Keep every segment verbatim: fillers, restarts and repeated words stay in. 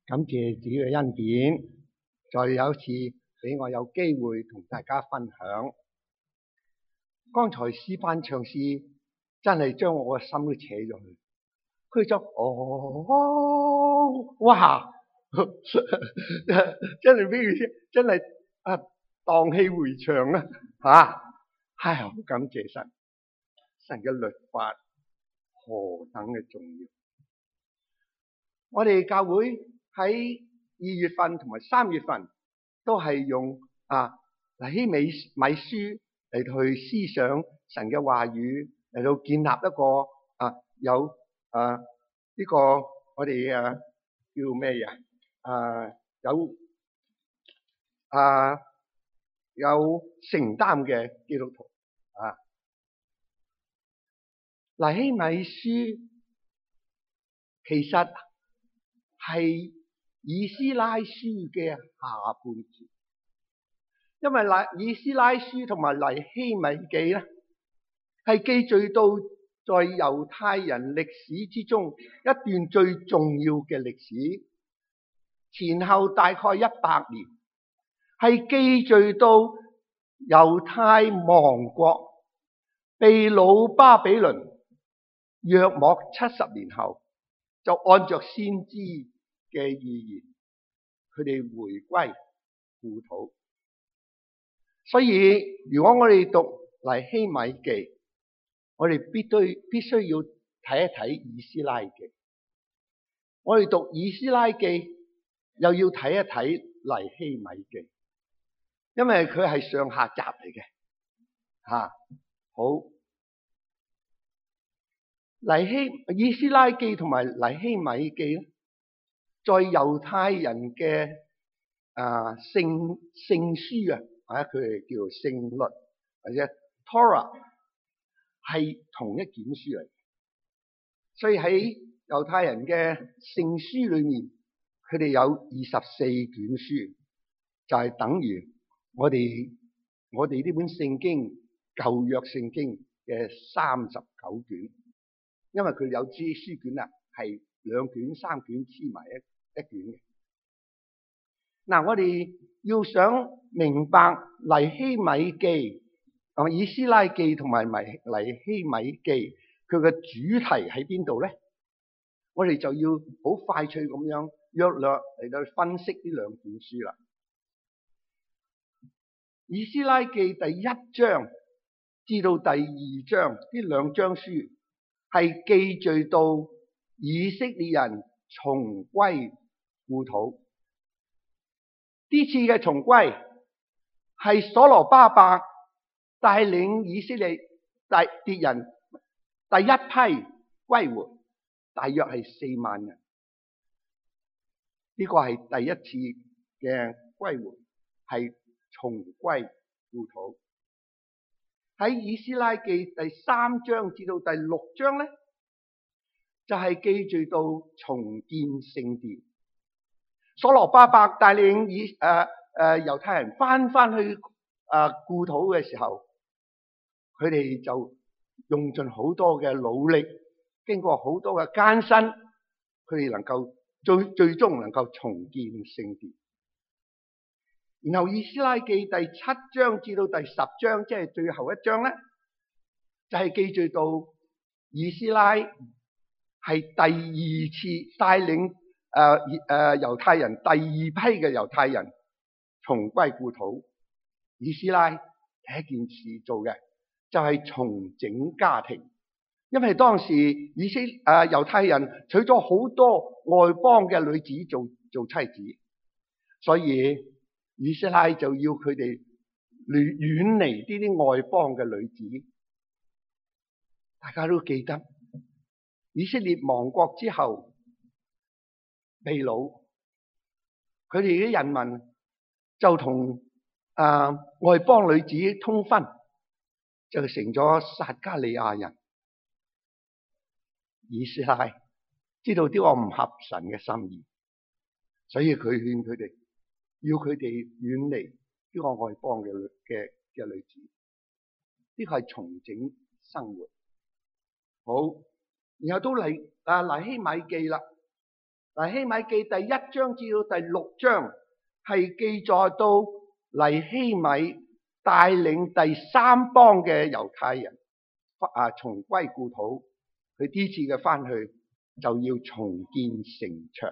感謝主嘅恩典，再有一次俾我有機會同大家分享。剛才詩班唱詩真係將我個心都扯咗去，佢就哦，哇，真係俾佢真係啊蕩氣迴腸啊吓！唉，好感謝神，神嘅律法何等嘅重要。我哋教會喺二月份同埋三月份都係用啊尼希米米書嚟到去思想神嘅話語，嚟到建立一個啊有啊呢個我哋啊叫咩嘢啊有啊有承擔嘅基督徒啊。尼希米書其實係以斯拉書嘅下半節，因為尼以斯拉書同埋尼希米記咧，係記敘到在猶太人歷史之中一段最重要嘅歷史，前後大概一百年，係記敘到猶太亡國，被擄巴比倫，約莫七十年後，就按着先知嘅預言，佢哋回歸故土。所以如果我哋讀尼希米記，我哋必須必須要睇一睇以斯拉記。我哋讀以斯拉記，又要睇一睇尼希米記，因為佢係上下集嚟嘅。吓、啊，好。尼希以斯拉記同埋尼希米記咧，在猶太人嘅啊聖聖書啊，或者佢哋叫做聖律或者 Torah 係同一卷書嚟，所以喺猶太人嘅聖書裏面，佢哋有二十四卷書，就係等於我哋我哋呢本聖經舊約聖經嘅三十九卷。因為佢有支書卷啊，係兩卷、三卷黐埋一一卷嘅。嗱，我哋要想明白尼希米記、同以斯拉記同埋尼尼希米記，佢嘅主題喺邊度咧？我哋就要好快脆咁樣約略嚟到分析呢兩卷書啦。以斯拉記第一章至到第二章呢兩章書，係記敘到以色列人重歸故土。呢次嘅重歸係所羅巴伯帶領以色列敵人第一批歸回，大約係四萬人。呢個係第一次嘅歸回，係重歸故土。喺以斯拉記第三章至到第六章咧，就係記敘到重建聖殿。所羅巴伯帶領以誒誒猶太人翻翻去誒故土嘅時候，佢哋就用盡好多嘅努力，經過好多嘅艱辛，佢哋能夠最最終能夠重建聖殿。然後以斯拉記第七章至到第十章，即係最後一章咧，就係記敘到以斯拉係第二次帶領誒誒猶太人第二批嘅猶太人重歸故土。以斯拉第一件事做嘅就係重整家庭，因為當時以色誒猶太人娶咗好多外邦嘅女子做做妻子，所以以斯拉就要佢哋遠遠離呢啲外邦嘅女子。大家都記得以色列亡國之後被擄，佢哋啲人民就同啊外邦女子通婚，就成咗撒迦利亞人。以斯拉知道呢個唔合神嘅心意，所以佢勸佢哋，要佢哋遠離呢個外邦嘅嘅嘅女子。呢個係重整生活。好，然後都嚟啊尼希米記啦。 尼希米記第一章至到第六章係記載到尼希米帶領第三幫嘅猶太人啊重歸故土。佢呢次嘅翻去就要重建城牆。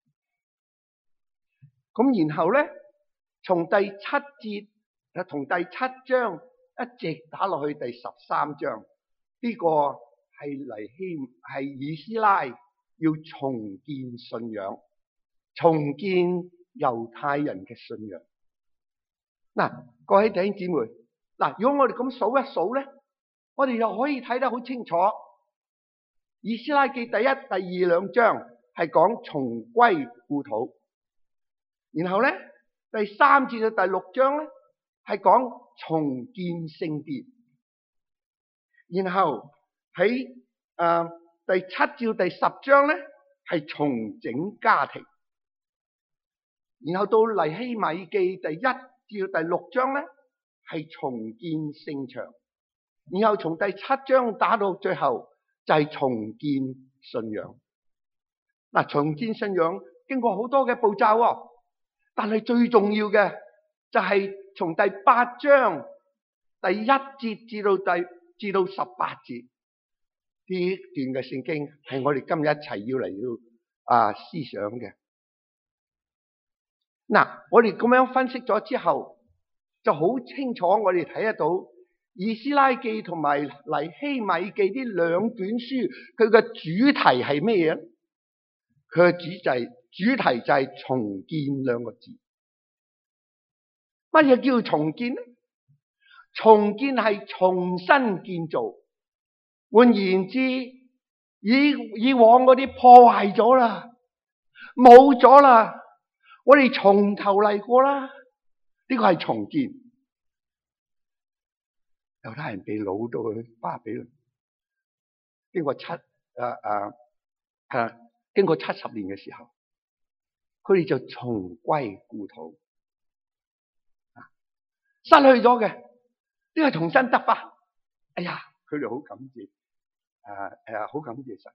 咁然後咧，從第七節啊，從第七章一直打落去第十三章，呢、這個係尼希係以斯拉要重建信仰，重建猶太人嘅信仰。嗱，各位弟兄姊妹，嗱，如果我哋咁數一數咧，我哋又可以睇得好清楚。以斯拉記第一、第二兩章係講重歸故土，然後咧第三至到第六章咧係講重建聖殿，然後喺誒、呃、第七至到第十章咧係重整家庭，然後到尼希米記第一至到第六章咧係重建聖牆，然後從第七章打到最後就係重建信仰。嗱，重建信仰經過好多嘅步驟，但係最重要嘅就係從第八章第一節至到第至到十八節呢一段嘅聖經係我哋今日一齊要嚟要啊思想嘅。嗱，我哋咁樣分析咗之後，就好清楚我哋睇得到以斯拉記同埋尼希米記呢兩卷書，佢嘅主題係咩嘢？佢嘅主題主題就係重建兩個字。乜嘢叫重建呢？重建係重新建造。換言之，以以往嗰啲破壞咗啦，冇咗啦，我哋從頭嚟過啦。呢個係重建。猶太人被擄到去巴比倫，經過七誒誒誒，經過七十年嘅時候，佢哋就重歸故土。失去咗嘅，呢個重新得返。哎呀，佢哋好感謝，誒誒，好感謝神。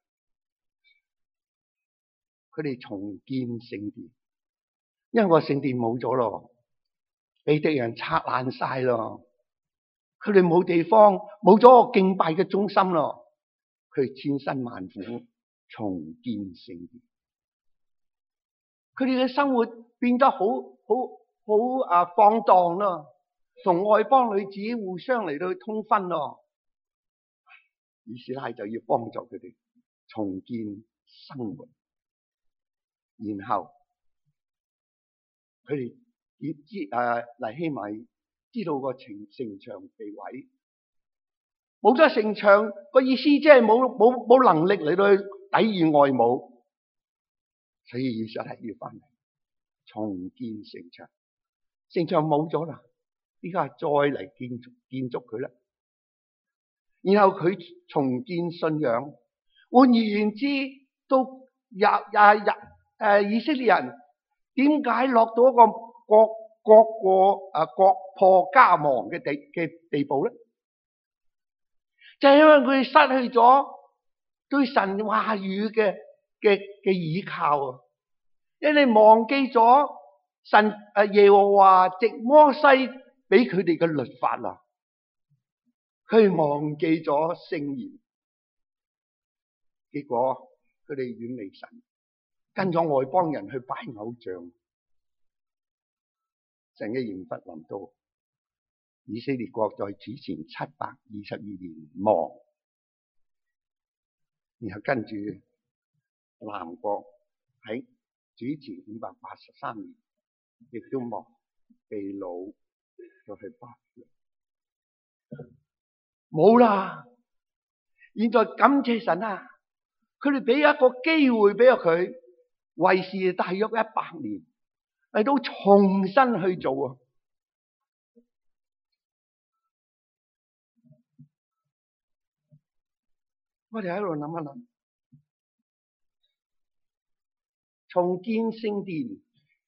佢哋重建聖殿，因為個聖殿冇咗咯，被敵人拆爛晒咯。佢哋冇地方，冇咗個敬拜嘅中心咯。佢哋千辛萬苦重建聖殿，佢哋嘅生活變得好好好啊放蕩咯，同外邦女子互相嚟到通婚咯。以斯拉就要幫助佢哋重建生活，然後佢哋要知誒尼希米知道個城城牆被毀，冇咗城牆個意思即係冇冇冇能力嚟到去抵禦外侮，所以以斯拉要翻嚟重建城牆。城牆冇咗啦，依家再嚟建築建築佢啦。然後佢重建信仰，換言之，到日日日誒以色列人點解落到一個國國過誒國破家亡嘅地嘅地步咧？就係因為佢哋失去咗對神話語嘅嘅嘅倚靠啊！因為你忘記咗神誒耶和華藉摩西俾佢哋嘅律法啦，佢哋忘記咗聖言，結果佢哋遠離神，跟咗外邦人去拜偶像。神嘅刑罰臨到，以色列國在主前七百二十二年亡，然後跟住南國喺主前五百八十三年亦都亡，被擄咗去巴比倫，冇啦。現在感謝神啊，佢哋俾一個機會俾佢，為時大約一百年。嚟到重新去做啊！我哋喺度諗一諗，重建聖殿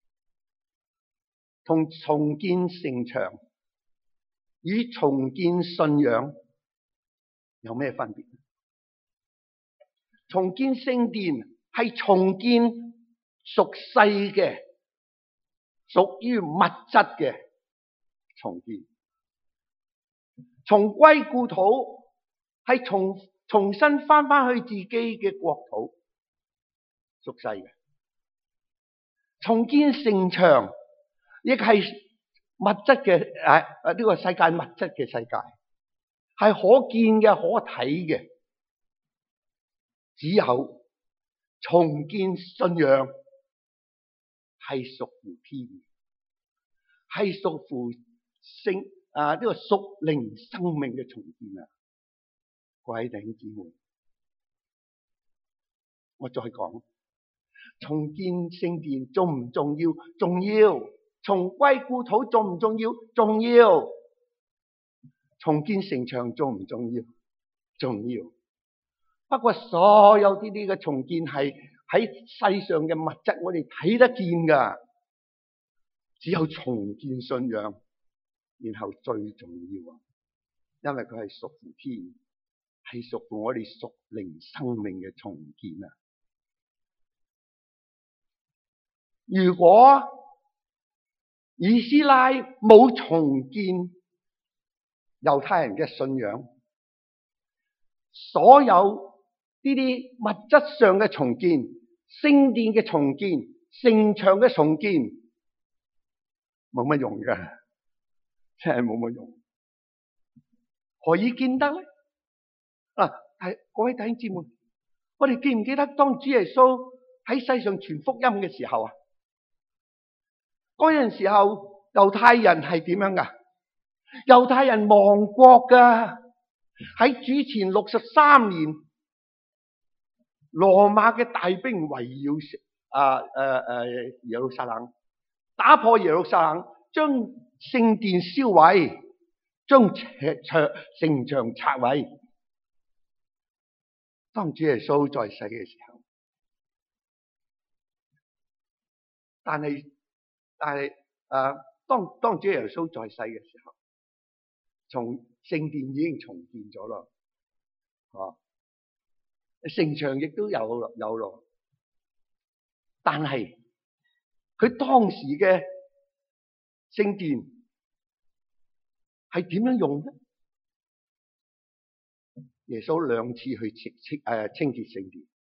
同重建城牆與重建信仰有咩分別？重建聖殿係重建屬世嘅、屬於物質嘅重建。重歸故土係重重新翻翻去自己嘅國土，屬世嘅。重建城牆亦係物質嘅，誒誒呢個世界物質嘅世界，係可見嘅、可睇嘅。只有重建信仰係屬乎天，係屬乎聖啊呢個屬靈生命嘅重建啊！各位弟兄姊妹，我再講，重建聖殿重唔重要？重要。重歸故土重唔重要？重要。重建城牆重唔重要？重要。不過所有呢啲嘅重建係喺世上嘅物質，我哋睇得見噶。只有重建信仰，然後最重要啊，因為佢係屬乎天，係屬乎我哋屬靈生命嘅重建啊。如果以斯拉冇重建猶太人嘅信仰，所有呢啲物質上嘅重建、聖殿嘅重建、城牆嘅重建，冇乜用噶，真係冇乜用。何以見得咧？啊，係各位弟兄姊妹，我哋記唔記得當主耶穌喺世上傳福音嘅時候啊？嗰陣時候猶太人係點樣噶？猶太人亡國噶，喺主前六十三年，羅馬嘅大兵圍繞啊誒誒耶路撒冷，打破耶路撒冷，將聖殿燒毀，將牆城牆拆毀。當主耶穌在世嘅時候，但係但係誒、啊，當當主耶穌在世嘅時候，從聖殿已經重建咗咯，啊，城牆亦都有咯有咯，但係佢當時嘅聖殿係點樣用呢？耶穌兩次去清清誒清潔聖殿。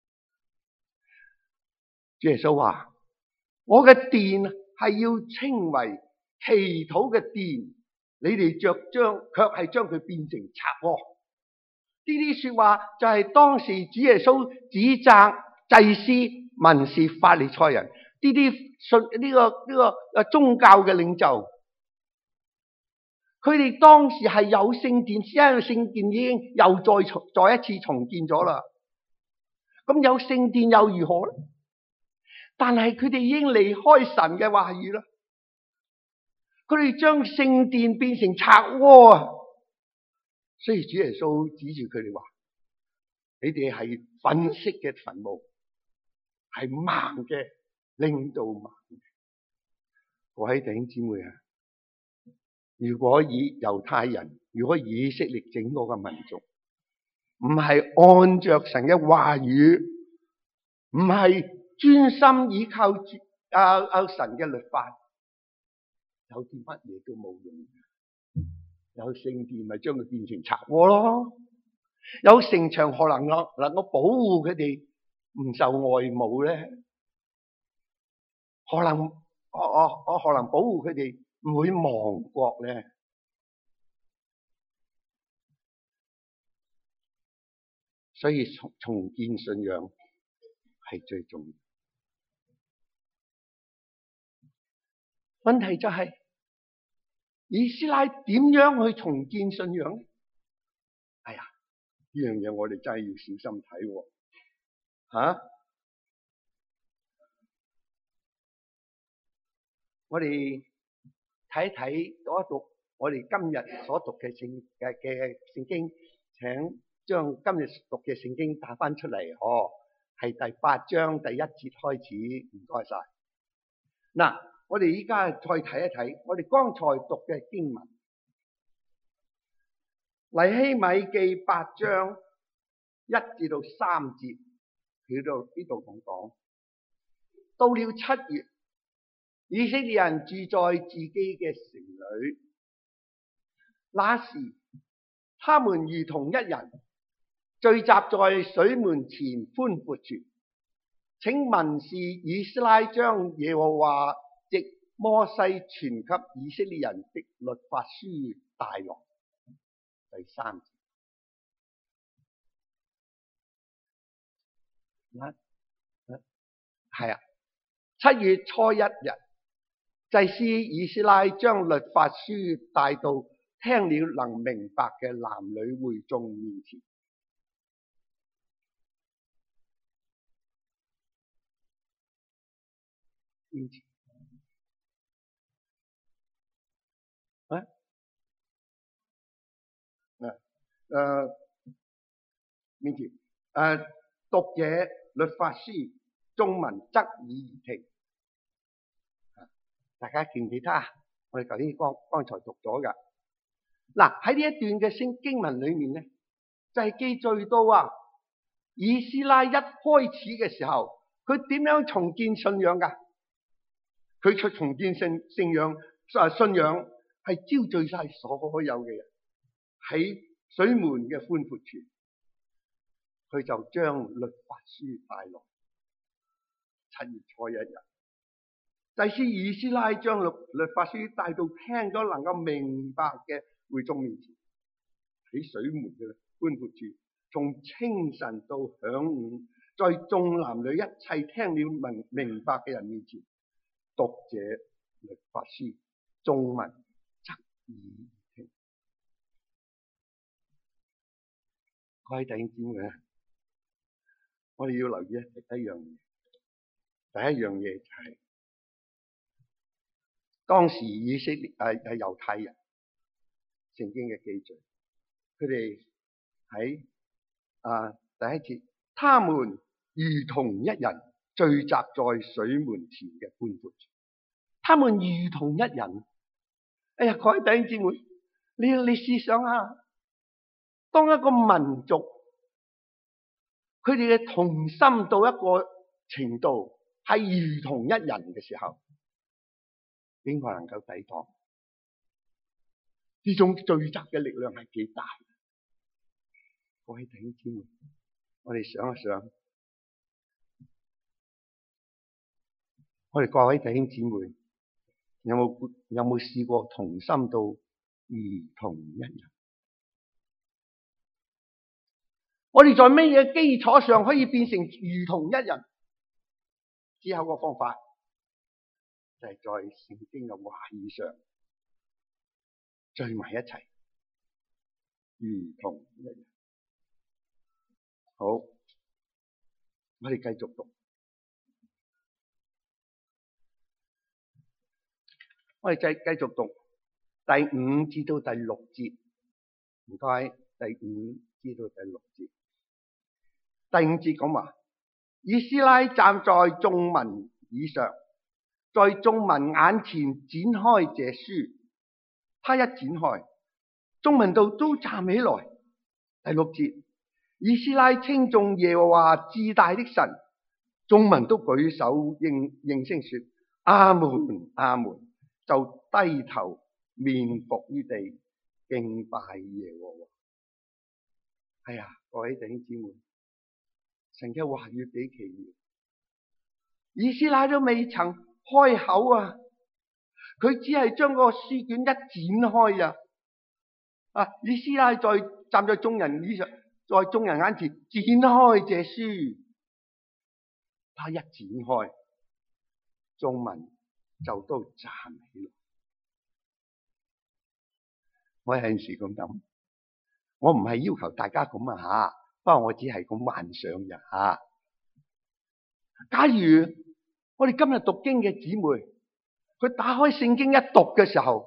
主耶穌話：我嘅殿係要稱為祈禱嘅殿，你哋着將卻係將佢變成賊窩。呢啲說話就係當時主耶穌指責祭司、文士、法利賽人呢啲信呢個呢個誒宗教嘅領袖。佢哋當時係有聖殿，因為聖殿已經又再重再一次重建咗啦。咁有聖殿又如何咧？但係佢哋已經離開神嘅話語啦。佢哋將聖殿變成賊窩啊！所以主耶穌指住佢哋話：你哋係粉飾嘅墳墓，係盲嘅，令到盲嘅。各位弟兄姊妹啊！如果以猶太人，如果以色列整個嘅民族，唔係按着神嘅話語，唔係專心依靠住啊啊神嘅律法，有啲乜嘢都冇用。有聖殿咪將佢變成賊窩咯，有城牆可能我能夠保護佢哋唔受外侮咧，可能我我我可能保護佢哋唔會亡國咧。所以重重建信仰係最重要。問題就係、是、以斯拉點樣去重建信仰咧？哎呀，呢樣嘢我哋真係要小心睇喎。吓、啊，我哋睇一睇讀一讀我哋今日所讀嘅聖嘅嘅聖經，請將今日讀嘅聖經打翻出嚟。哦，係第八章第一節開始。唔該晒。嗱，我哋依家再睇一睇我哋剛才讀嘅經文，尼希米記八章一至到三節，去到呢度咁講。 到了七月，以色列人住在自己嘅城裏，那時他們如同一人，聚集在水門前寬闊處。請文士以斯拉將耶和華藉摩西傳給以色列人的律法書帶來。第三節，係啊，七月初一日，祭司以斯拉將律法書帶到聽了能明白嘅男女會眾面前。面前啊，誒、呃，面前誒、呃，讀者律法書，眾民側耳而聽。大家記唔記得啊？我哋頭先剛剛才讀咗噶。嗱，喺呢一段嘅聖經文裏面咧，就係、是、記載到啊，以斯拉一開始嘅時候，佢點樣重建信仰噶？佢出重建信信仰，啊信仰係招聚晒所有嘅人喺水門嘅寬闊處，佢就將律法書帶來。七月初一日，祭司以斯拉將律律法書帶到聽咗能夠明白嘅會眾面前，喺水門嘅寬闊處，從清晨到晌午，在眾男女一切聽了明明白嘅人面前，讀這律法書，眾民側耳聽。各位弟兄姊妹，我哋要留意一一樣嘢。第一樣嘢就係、是、當時以色列誒誒猶太人聖經嘅記載，佢哋喺啊第一節，他們如同一人聚集在水門前嘅寬闊處。他們如同一人。哎呀，各位弟兄姊妹，你你試想下，當一個民族佢哋嘅同心到一個程度，係如同一人嘅時候，邊個能夠抵擋？呢種聚集嘅力量係幾大？各位弟兄姊妹，我哋想一想，我哋各位弟兄姊妹，有冇有冇試過同心到如同一人？我哋在咩嘢基礎上可以變成如同一人？之後個方法就係在聖經嘅話語上聚埋一齊，如同一人。好，我哋繼續讀，我哋繼繼續讀第五至到第六節。唔該，第五至到第六節。第五節講話，以斯拉站在眾民以上，在眾民眼前展開這書。他一展開，眾民都都站起來。第六節，以斯拉稱頌耶和華至大的神，眾民都舉手應應聲說阿門阿門，就低頭面伏於地敬拜耶和華。哎呀，各位弟兄姊妹，神嘅話語幾奇妙，以斯拉都未曾開口啊，佢只係將個書卷一展開啊，啊，以斯拉在站在眾人以上，在眾人眼前展開這書，他一展開，眾民就都站起來。我有陣時咁諗，我唔係要求大家咁啊吓，不過我只係咁幻想啫吓。假如我哋今日讀經嘅姊妹，佢打開聖經一讀嘅時候，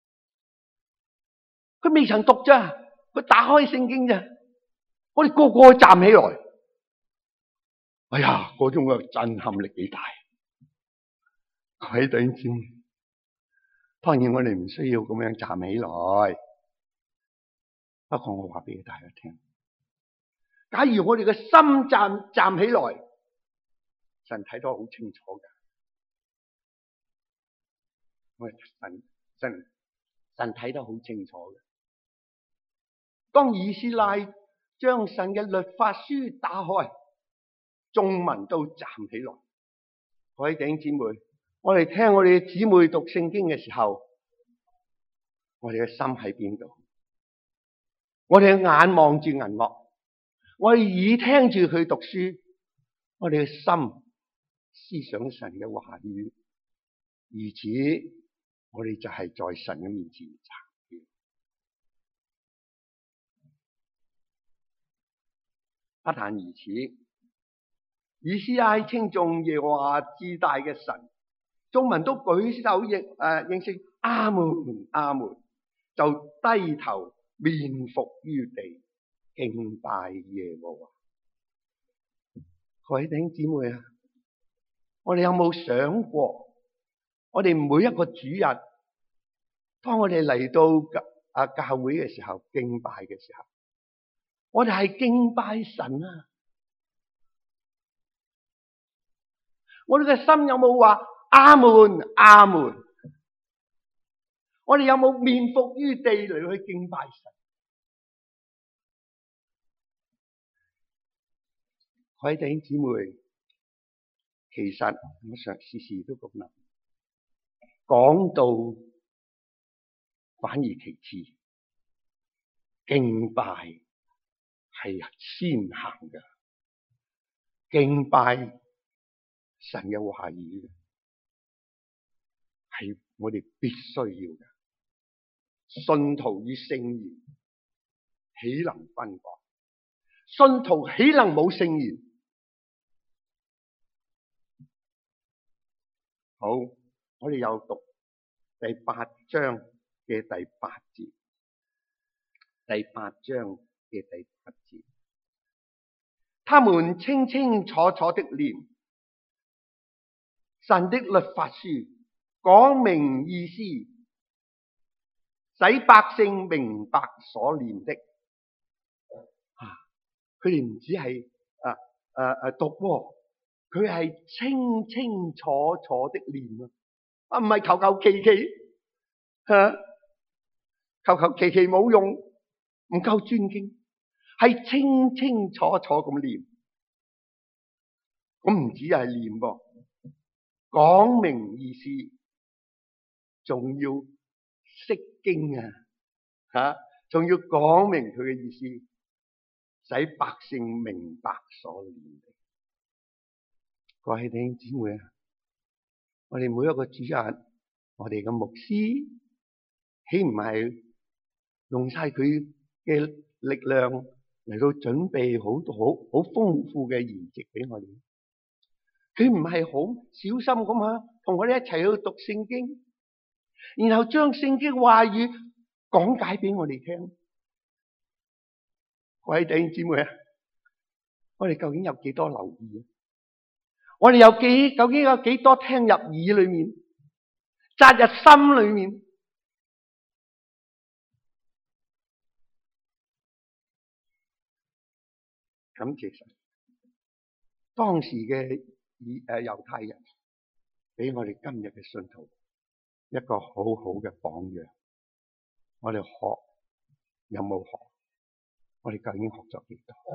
佢未曾讀咋，佢打開聖經咋，我哋個個站起來，哎呀，嗰種嘅震撼力幾大！各位弟兄姊妹，當然我哋唔需要咁樣站起來，不過我話俾大家聽，假如我哋嘅心站站起來，神睇得好清楚㗎。 我哋神神神睇得好清楚嘅。當以斯拉將神嘅律法書打開，眾民都站起來。各位弟兄姊妹，我哋聽我哋嘅姊妹讀聖經嘅時候，我哋嘅心喺邊度？我哋嘅眼望住銀幕，我哋耳聽住佢讀書，我哋嘅心思想神嘅話語，如此我哋就係在神嘅面前站。不但如此，以斯拉稱頌耶和華至大嘅神，眾民都舉手認誒認識阿門阿門，就低頭面伏於地敬拜耶和華。各位弟兄姊妹啊，我哋有冇想過，我哋每一個主日，當我哋嚟到啊教會嘅時候，敬拜嘅時候，我哋係敬拜神啊！我哋嘅心有冇話阿門阿門？我哋有冇面伏於地嚟去敬拜神？各位弟兄姊妹，其實我常時時都咁諗，講道反而其次，敬拜係先行嘅，敬拜神嘅話語係我哋必須要嘅。信徒與聖言豈能分割？信徒豈能冇聖言？好，我哋又讀第八章嘅第八節，第八章嘅第八節，他們清清楚楚的念神的律法書，講明意思，使百姓明白所念的。啊，佢哋唔止係啊啊啊讀，佢係清清楚楚的念啊！啊，唔係求求其其，吓，求求其其冇用，唔夠尊敬，係清清楚楚咁念。咁唔止係念噃，講明意思，仲要釋經啊，吓，仲要講明佢嘅意思，使百姓明白所念的。各位弟兄姊妹啊，我哋每一個主日，我哋嘅牧師，豈唔係用晒佢嘅力量嚟到準備好好好豐富嘅筵席俾我哋？佢唔係好小心咁啊，同我哋一齊去讀聖經，然後將聖經話語講解俾我哋聽。各位弟兄姊妹啊，我哋究竟有幾多留意啊？我哋有幾究竟有幾多聽入耳裏面，扎入心裏面？咁其實當時嘅以誒猶太人俾我哋今日嘅信徒一個好好嘅榜樣。我哋學有冇學？我哋究竟學咗幾多？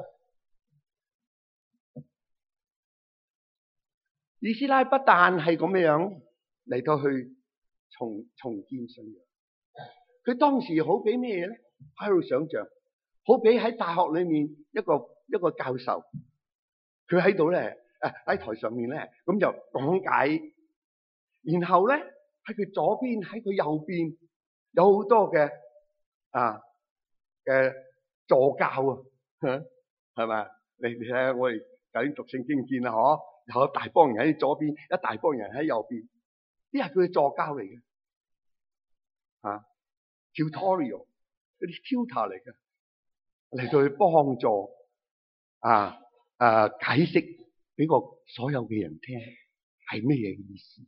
以斯拉不但係咁樣嚟到去重重建信仰，佢當時好比咩嘢咧？喺度想象，好比喺大學裏面一個一個教授，佢喺度咧，誒喺台上面咧，咁就講解，然後咧喺佢左邊，喺佢右邊有好多嘅啊嘅助教啊，係咪？你你睇下我哋究竟讀聖經見啦，嗬？有一大幫人喺左邊，一大幫人喺右邊，呢係佢嘅助教嚟嘅，啊 tutorial 嗰啲 tutor 嚟嘅，嚟到去幫助啊啊解釋俾個所有嘅人聽係咩嘢意思。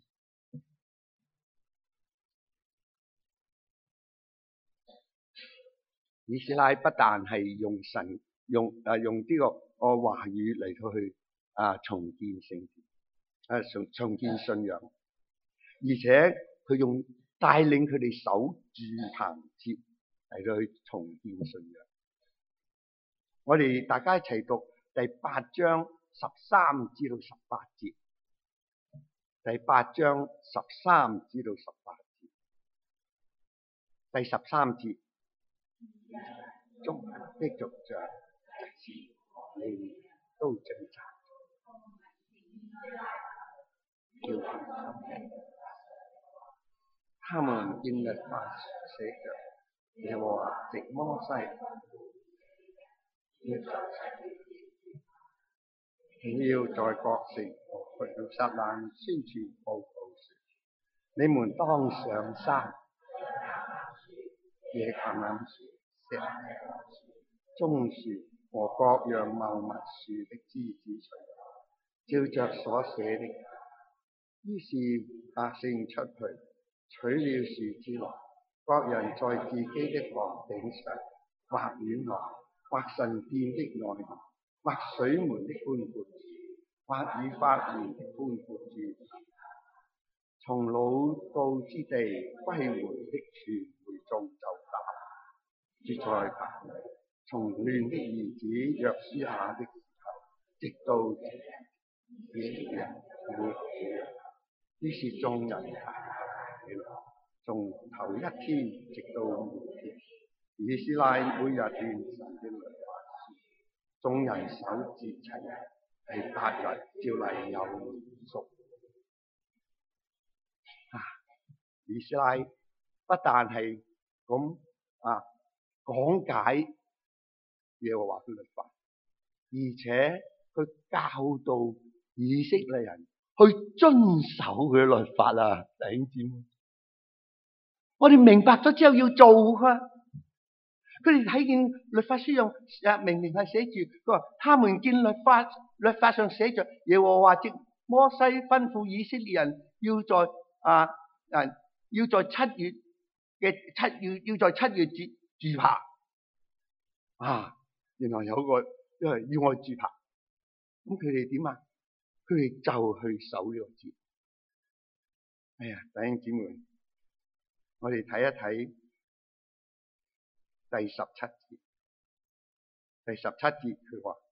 以斯拉不但係用神用誒用呢個個話語嚟到去啊重建聖殿，誒重重建信仰，而且佢用帶領佢哋守住棚節嚟到去重建信仰。我哋大家一齊讀第八章十三至到十八節。第八章十三至到十八節。第十三節，眾人的族長、祭司和利未人都聚集，叫他們，他們見律法寫着，耶和華藉摩西要作你要在各城和耶路撒冷宣傳報告說：你們當上山，野橄欖樹、石榴樹、棕樹和各樣茂密樹的枝子上，照着所寫的。於是百姓出去，取了樹枝來，各人在自己的房頂上，或院內，或神殿的內廊，或水門的寬闊處，或以法蓮的寬闊處，從擄到之地歸回的全會眾就打住在棚裏。從嫩的兒子約書亞的時候，直到這人活着。於是眾人大大喜樂，從頭一天直到末天。以斯拉每日念神的律法書，眾人守節期，第八日照例有嚴肅。啊！以斯拉不但係咁啊講解耶和華嘅律法，而且佢教導以色列人去遵守佢嘅律法啊！弟兄姊妹，我哋明白咗之後要做噶。佢哋睇見律法書上誒明明係寫住，佢話他們見律法律法上寫着耶和華藉摩西吩咐以色列人要在啊啊要在七月嘅七要要在七月住住棚啊！原來有個因為要我住棚，咁佢哋點啊？佢哋就去守呢個節。哎呀，弟兄姊妹，我哋睇一睇第十七節。第十七節佢話：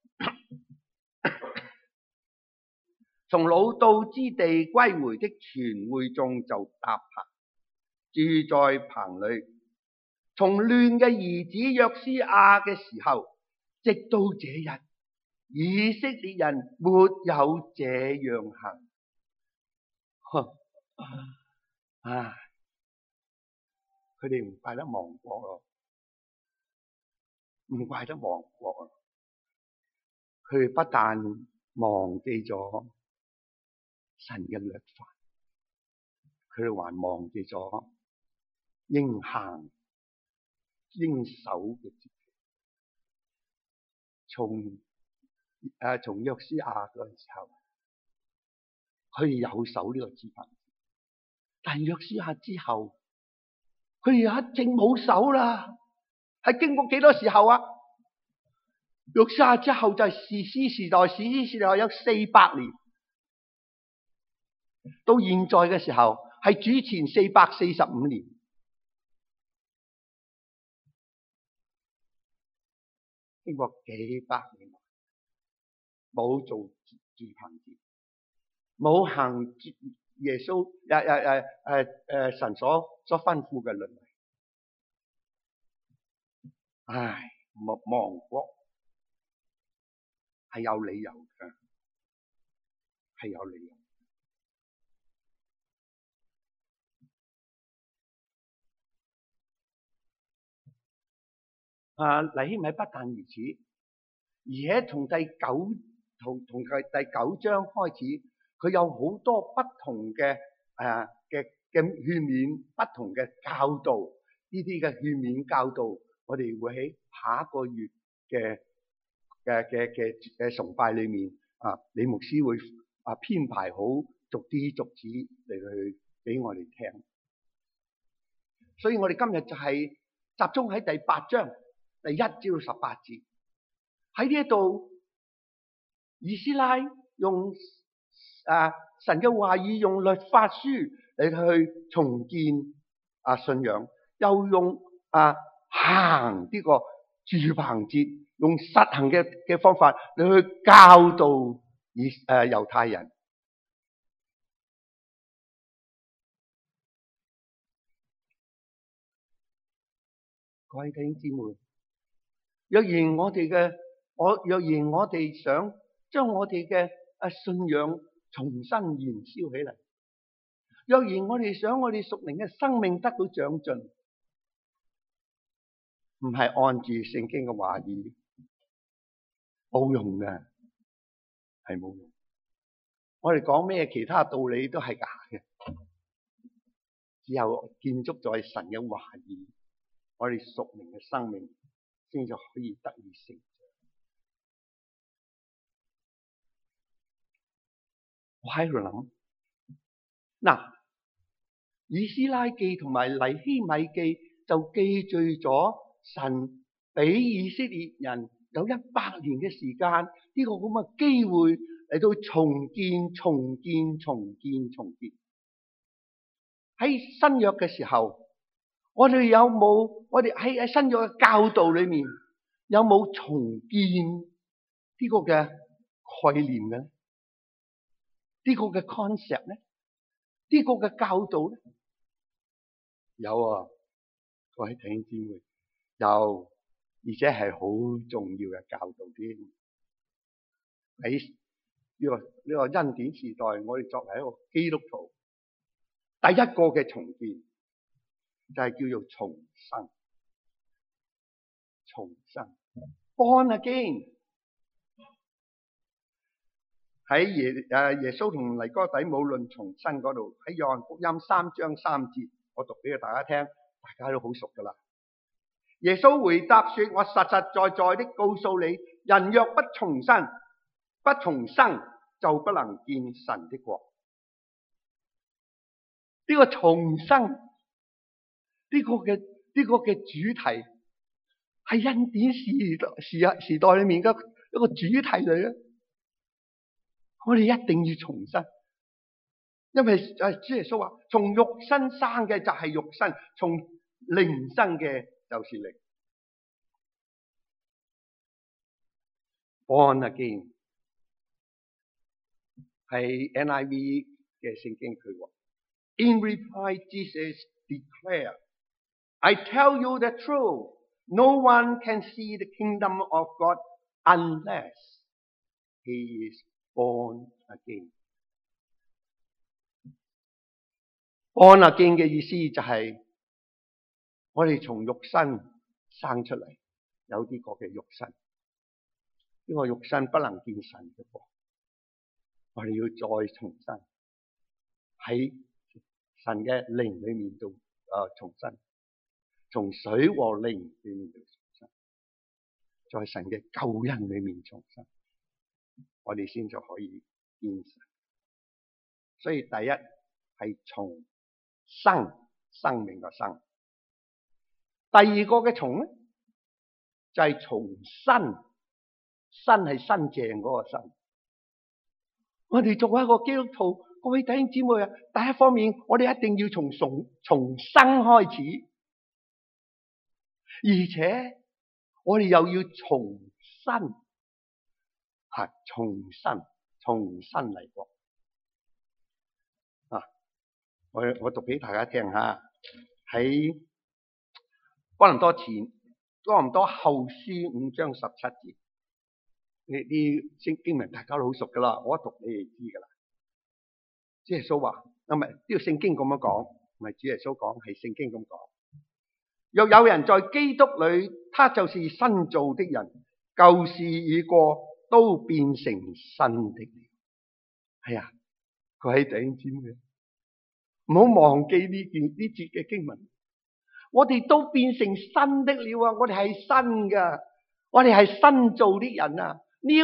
從擄到之地歸回的全會眾就搭棚，住在棚裏。從嫩嘅兒子約書亞嘅時候，直到這日，以色列人沒有這樣行。啊！佢哋唔怪得亡國咯，唔怪得亡國啊！佢哋不但忘記咗神嘅律法，佢哋還忘記咗應行應守嘅節期。從誒從約書亞嗰陣時候，佢哋有守呢個節期，但約書亞之後，佢哋一直冇守啦。係經過幾多時候啊？約書亞之後就係士師時代，士師時代有四百年，到現在嘅時候係主前四百四十五年，經過幾百年，冇做住棚節，冇行耶穌誒誒誒誒誒神所所吩咐嘅律例。唉，亡亡國係有理由嘅，係有理由。啊，尼希米不但如此，而且從第九同同佢第九章開始，佢有好多不同嘅誒嘅嘅勸勉，不同嘅教導。呢啲嘅勸勉教導，我哋會喺下一個月嘅嘅嘅嘅嘅崇拜裏面啊，李牧師會啊編排好逐啲逐字嚟去俾我哋聽。所以我哋今日就係集中喺第八章第一至到十八節，喺呢一度，以斯拉用啊神嘅話語，用律法書嚟去重建啊信仰，又用啊行呢個住棚節，用實行嘅嘅方法你去教導以誒猶太人。各位弟兄姊妹，若然我哋嘅我若然我哋想將我哋嘅啊信仰重新燃燒起嚟，若然我哋想我哋屬靈嘅生命得到長進，唔係按住聖經嘅話語，冇用嘅，係冇用。我哋講咩其他道理都係假嘅，只有建築在神嘅話語，我哋屬靈嘅生命先至可以得以成長。我喺度諗，嗱，以斯拉記同埋尼希米記就記敘咗神俾以色列人有一百年嘅時間，呢個咁嘅機會嚟到重建、重建、重建、重建。喺新約嘅時候，我哋有冇？我哋喺喺新約嘅教導裏面有冇重建呢個嘅概念嘅咧？呢個嘅 concept 咧？呢個嘅教導咧？有啊，各位弟兄姊妹，有，而且係好重要嘅教導添。喺呢個呢個恩典時代，我哋作為一個基督徒，第一個嘅重建就係叫做重生，重生 born again。喺耶誒耶穌同尼哥底母論重生嗰度，喺約翰福音三章三節，我讀俾大家聽，大家都好熟噶啦。耶穌回答說：我實實在在的告訴你，人若不重生，不重生，就不能見神的國。呢個重生，呢個嘅呢個嘅主題係恩典時時時代裏面嘅一個主題嚟嘅。我哋一定要重生，因為誒主耶穌話：從肉身生嘅就係肉身，從靈生嘅就是靈。Born again 係 N I V 嘅聖經佢話。In reply, Jesus declared, I tell you the truth, no one can see the kingdom of God unless he is born again. Born again 嘅意思就係我哋從肉身生出嚟，有啲個嘅肉身，呢個肉身不能見神嘅國，我哋要再重生喺神嘅靈裏面度誒重生，從水和靈裏面度重生，在神嘅救恩裏面重生，我哋先就可以見神。所以第一係重生，生命嘅生。第二個嘅重咧就係重新，新係新淨嗰個新。我哋作為一個基督徒，各位弟兄姊妹啊，第一方面我哋一定要從重重生開始，而且我哋又要重新係重新重新嚟過啊！我我讀俾大家聽下，喺哥林多前哥林多後書五章十七節，呢啲經經文大家都好熟噶啦，我一讀你哋知噶啦。主耶穌話，唔係呢個聖經咁樣講，唔係主耶穌講，係聖經咁講。若有人在基督裏，他就是新造的人，舊事已過，都變成新的了。係啊，各位弟兄姊妹，唔好忘記呢件呢節嘅經文。我哋都變成新的了啊！我哋係新噶，我哋係新造的人啊 ，New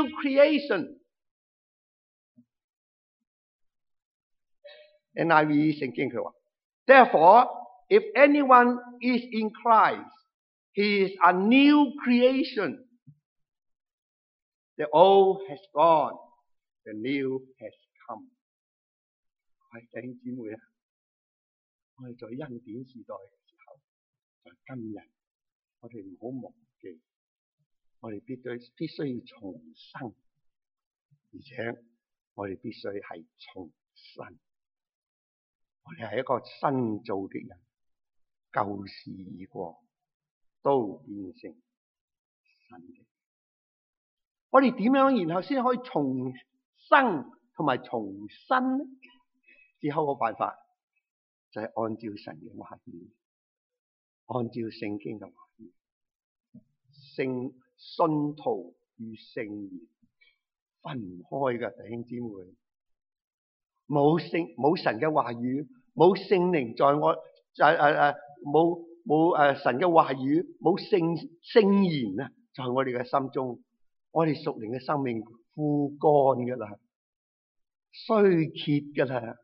creation。N I V 聖經佢話 ，Therefore, if anyone is in Christ, he is a new creation. The old has gone, the new has come。係弟兄姊妹啊， 我哋在恩典時代嘅時候，在今日，我哋唔好忘記，我哋必須必須要重生，而且我哋必須係重生。我哋係一個新造的人，舊事已過，都變成新嘅。我哋點樣然後先可以重生同埋重生呢？只有個辦法就係按照神嘅話語，按照聖經嘅話語，聖信徒與聖言分唔開嘅，弟兄姊妹。冇聖冇神嘅話語，冇聖靈在我誒誒誒冇冇誒神嘅話語，冇聖聖言啊，在我哋嘅心中，我哋屬靈嘅生命枯乾噶啦，衰竭噶啦。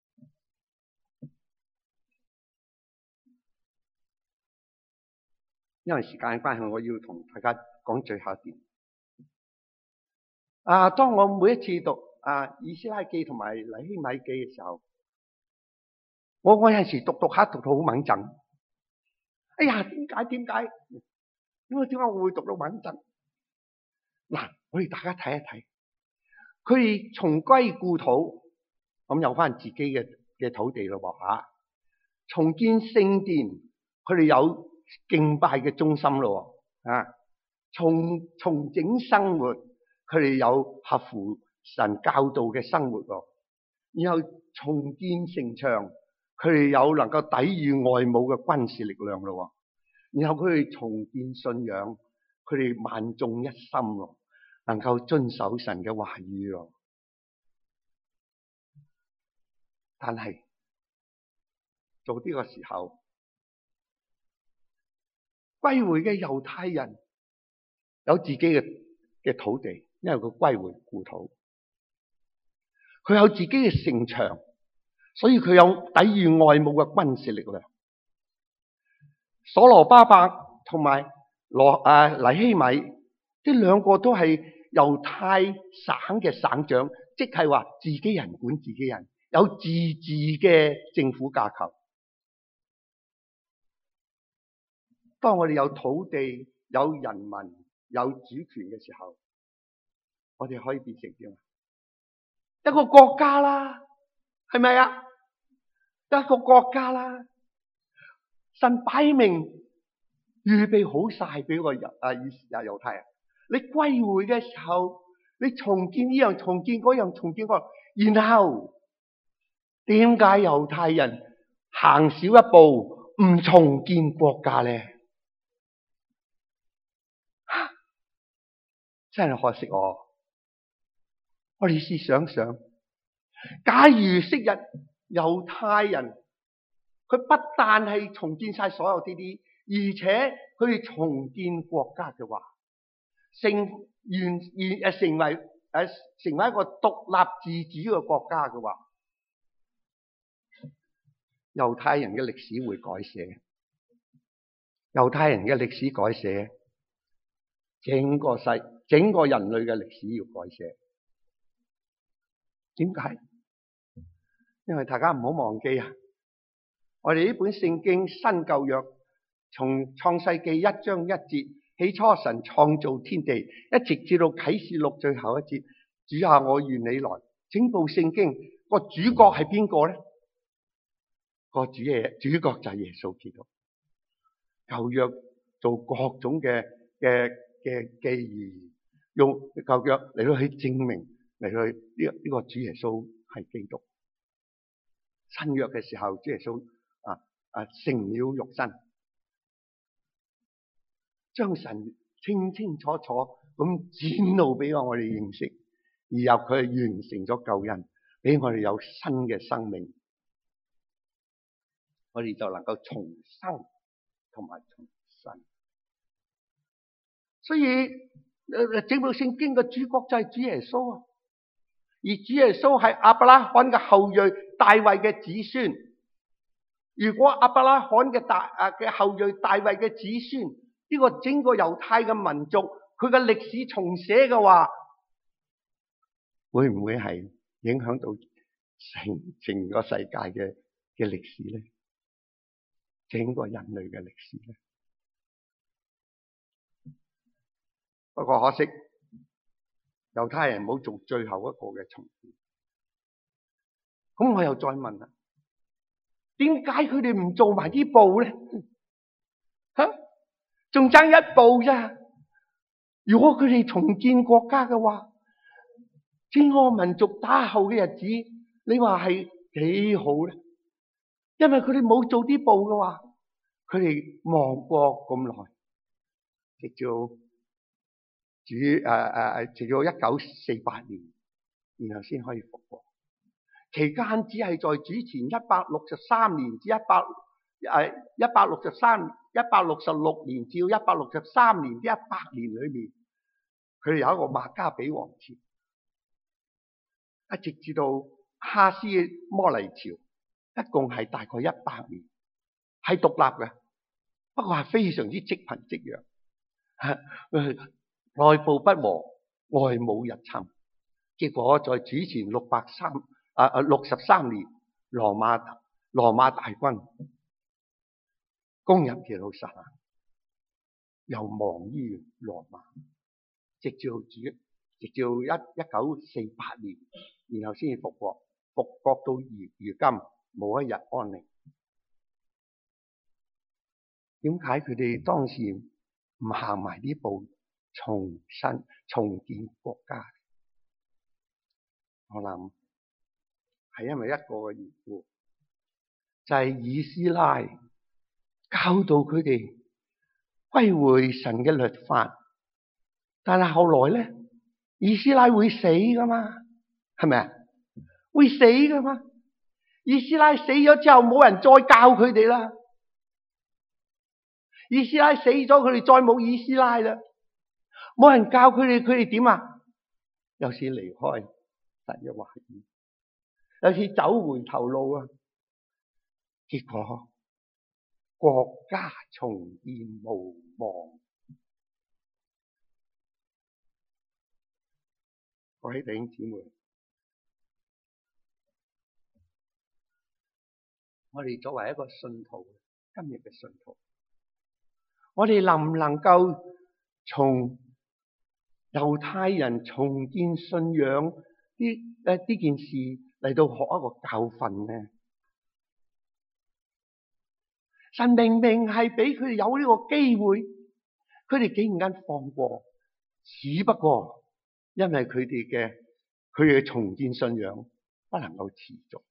因為時間嘅關係，我要同大家講最後一點。啊，當我每一次讀啊以斯拉記同埋尼希米記嘅時候，我我有陣時讀讀下讀到好猛震。哎呀，點解點解？點解點解我會讀到猛震？嗱，我哋大家睇一睇，佢哋重歸故土，咁有翻自己嘅嘅土地咯喎吓，重建聖殿，佢哋有敬拜嘅中心咯，啊，重重整生活，佢哋有合乎神教導嘅生活咯，然後重建城牆，佢哋有能夠抵禦外侮嘅軍事力量咯，然後佢哋重建信仰，佢哋萬眾一心咯，能夠遵守神嘅話語咯。但係到呢個時候，歸回嘅猶太人有自己嘅嘅土地，因為佢歸回故土，佢有自己嘅城牆，所以佢有抵禦外侮嘅軍事力量。所羅巴伯同埋羅誒尼希米，呢兩個都係猶太省嘅省長，即係話自己人管自己人，有自治嘅政府架構。當我哋有土地、有人民、有主權嘅時候，我哋可以變成點啊？一個國家啦，係咪啊？一個國家啦，神擺明預備好晒俾個猶啊以啊猶太人。你歸回嘅時候，你重建呢樣、重建嗰樣、重建嗰樣，然後點解猶太人行少一步唔重建國家咧？真係可惜我。我哋試想想，假如昔日猶太人佢不但係重建晒所有呢啲，而且佢哋重建國家嘅話，成完完誒成為誒成為一個獨立自主嘅國家嘅話，猶太人嘅歷史會改寫，猶太人嘅歷史改寫，整個世整個人類嘅歷史要改寫。點解？因為大家唔好忘記啊，我哋呢本聖經新舊約，從創世記一章一節，起初神創造天地，一直至到啟示錄最後一節，主啊，我願你來。整部聖經個主角係邊個咧？個主嘢主角就係耶穌基督。舊約做各種嘅嘅嘅記喻，用舊約嚟到去證明嚟到去呢個呢個主耶穌係基督。新約嘅時候，主耶穌啊啊成了肉身，將神清清楚楚咁展露俾我哋認識，而後佢係完成咗救恩，俾我哋有新嘅生命，我哋就能夠重生同埋重生。所以誒整部聖經嘅主角就係主耶穌啊，而主耶穌係亞伯拉罕嘅後裔，大衛嘅子孫。如果亞伯拉罕嘅大啊嘅後裔，大衛嘅子孫，呢個整個猶太嘅民族，佢嘅歷史重寫嘅話，會唔會係影響到成成個世界嘅嘅歷史咧？ 整個人類嘅歷史咧？不過可惜，猶太人冇做最後一個嘅重建。咁我又再問啦，點解佢哋唔做埋啲步咧？吓，仲爭一步咋？如果佢哋重建國家嘅話，整個民族打後嘅日子，你話係幾好咧？因為佢哋冇做啲步嘅話，佢哋亡國咁耐，直到主誒誒誒，直到一九四八年，然後先可以復國。期間只係在主前一百六十三年至一百誒一百六十三一百六十六年至一百六十三年呢一百年裏面，佢哋有一個馬加比王朝，一直至到哈斯摩黎朝，一共係大概一百年，係獨立嘅，不過係非常之積貧積弱，內部不和，外侮日侵，結果在主前六百三啊啊六十三年，羅馬羅馬大軍攻入耶路撒冷，又亡於羅馬，直至主直至一一九四八年，然後先至復國，復國到如如今冇一日安寧。點解佢哋當時唔行埋呢步，重新重建國家？我諗係因為一個嘅緣故，就係、是、以斯拉教導佢哋歸回神嘅律法，但係後來咧，以斯拉會死噶嘛？係咪啊？會死噶嘛？以斯拉死咗之後，冇人再教佢哋啦。以斯拉死咗，佢哋再冇以斯拉啦，冇人教佢哋，佢哋點啊？有時離開神嘅話語，有時走回頭路啊，結果國家重建無望。各位弟兄姊妹，我哋作為一個信徒，今日嘅信徒，我哋能唔能夠從猶太人重建信仰呢誒呢件事嚟到學一個教訓呢？神明明係俾佢哋有呢個機會，佢哋竟然間放過，只不過因為佢哋嘅佢哋嘅重建信仰不能夠持續。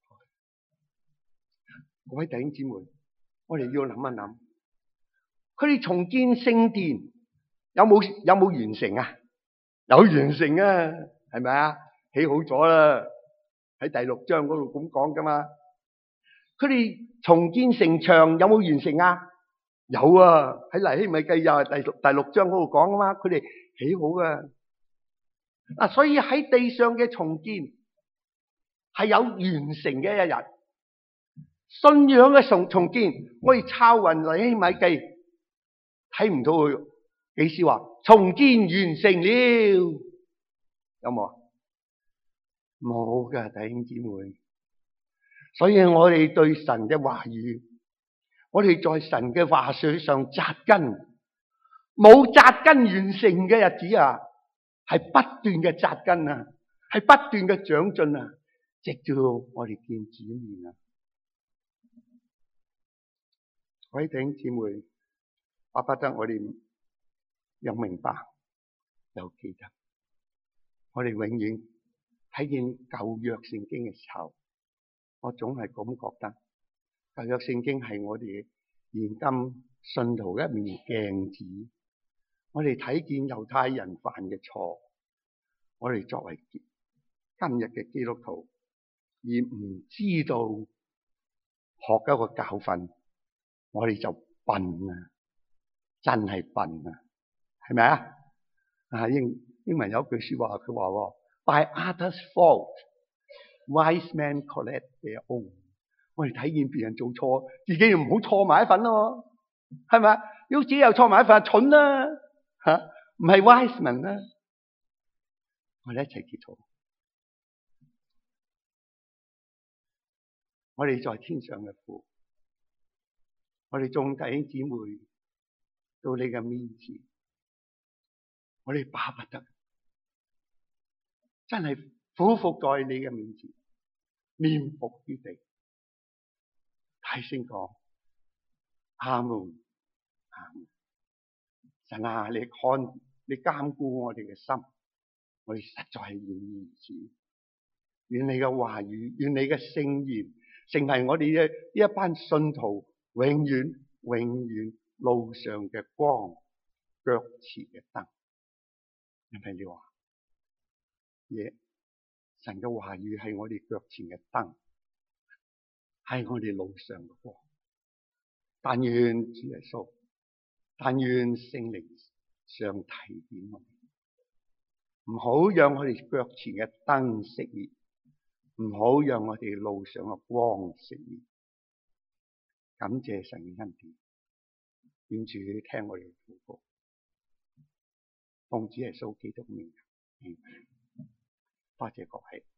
各位弟兄姊妹，我哋要諗一諗，佢哋重建聖殿有冇有冇完成啊？有完成啊，係咪啊？起好咗啦，喺第六章嗰度咁講噶嘛。佢哋重建城牆有冇完成啊？有啊，喺尼希米記又係第六第六章嗰度講噶嘛。佢哋起好噶。嗱，所以喺地上嘅重建係有完成嘅一日。信仰嘅重重建，我哋抄勻尼希米記，睇唔到佢幾時話重建完成了，有冇啊？冇噶，弟兄姊妹。所以我哋對神嘅話語，我哋在神嘅話語上扎根，冇扎根完成嘅日子啊，係不斷嘅扎根啊，係不斷嘅長進啊，直到我哋見主面啊！各位弟兄姊妹，巴不得我哋又明白又記得，我哋永遠睇見舊約聖經嘅時候，我總係咁覺得舊約聖經係我哋現今信徒一面鏡子。我哋睇見猶太人犯嘅錯，我哋作為今日嘅基督徒而唔知道學一個教訓，我哋就笨啊！真係笨啊！係咪啊？啊英英文有一句說話，佢話 By others' fault, wise men correct their own。我哋睇見別人做錯，自己又唔好錯埋一份咯，係咪？如果自己又錯埋一份，蠢啦吓，唔係 wise man 啦。我哋一齊祈禱。我哋在天上嘅父， 我哋眾弟兄姊妹到你嘅面前，我哋巴不得真係俯伏在你嘅面前，面伏於地，大聲講阿門阿門。神啊，你看你監顧我哋嘅心，我哋實在係願意如此。願你嘅話語，願你嘅聖言成為我哋嘅呢一班信徒永遠永遠路上嘅光，腳前嘅燈。因為你話嘢，神嘅話語係我哋腳前嘅燈，係我哋路上嘅光。但願主耶穌，但願聖靈上提點我哋，唔好讓我哋腳前嘅燈熄滅，唔好讓我哋路上嘅光熄滅。感謝神嘅恩典，願主聽我哋嘅禱告，奉主耶穌基督名，多謝各位。